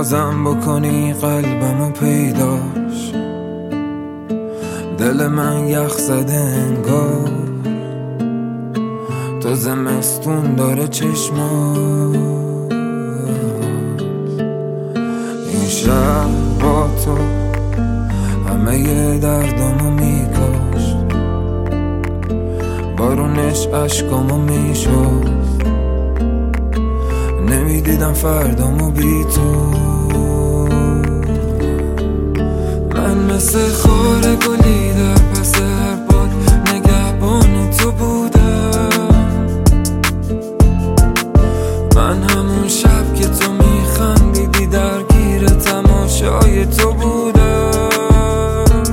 بازم بکنی قلبمو پیداش. دل من یخ زده انگار تو زمستون داره چشمات. این شهر با تو همه ی دردامو میکاشت، بارونش عشقامو میشد، نمیدیدم فردامو بی تو. من مثل خار گلی در پس هر باد نگهبان تو بودم. من همون شب که تو میخندیدی درگیر تماشای تو بودم.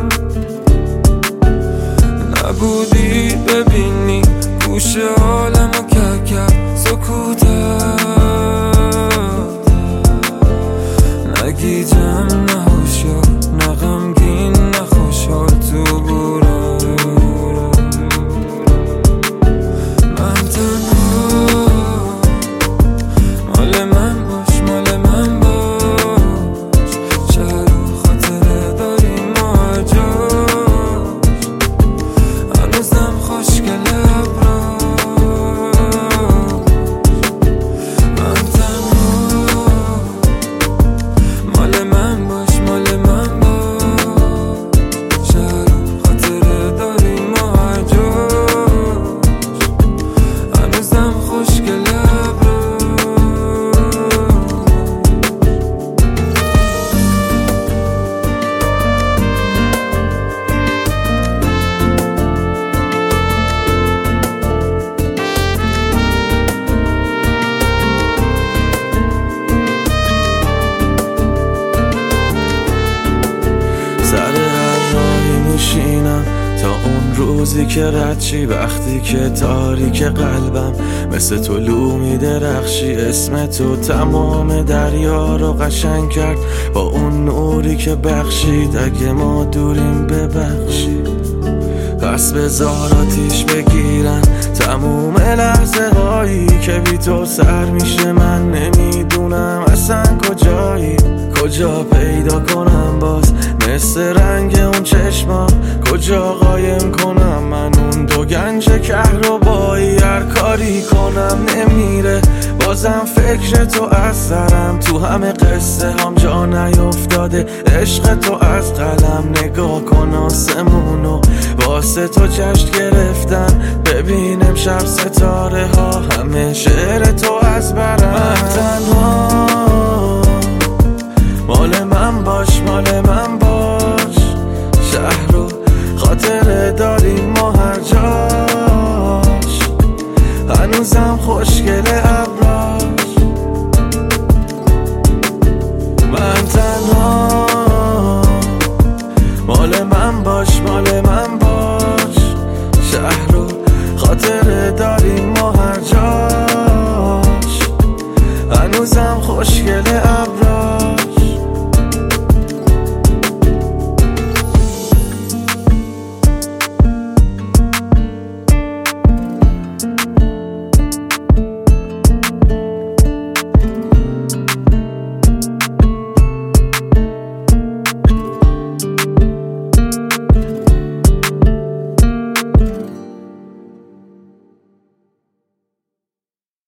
نبودی ببینی گوش عالمو کرد سکوتت، نگیجم نه هوشیار نه غمگین نه خوشحال تو بودم. من تنها مال من باش مال من باش، شهر و خاطره داریم ما هر جاش، هنوزم خوشگله سر هر راهی میشینم تا اون روزی که رد چی، وقتی که تاریک قلبم مثل طلوع میدرخشی. اسم تو تمام دریا رو قشنگ کرد با اون نوری که بخشید. اگه ما دوریم ببخشید، پس بذار آتیش بگیرن تموم لحظه هایی که بی تو سر میشه. من نمیدونم اصلا کجایی، کجا پیدا کنم باز مثل رنگ اون چشما، کجا قایم کنم من اون دو گنج کهربایی. هر کاری کنم نمیره بازم فکر تو از سرم، تو همه قصه هم جا نیفتاده عشق تو از قلم. نگاه کن آسمونو واسه تو جشن گرفتن، ببین امشب ستاره ها همه شعر تو از برم. من تنها مال من باش مال من باش، شهر رو خاطره داریم ما هر جاش، هنوزم خوشگله ابراش. من تنها مال من باش مال من باش، شهر رو خاطره داریم ما هر جاش، هنوزم خوشگله ابراش.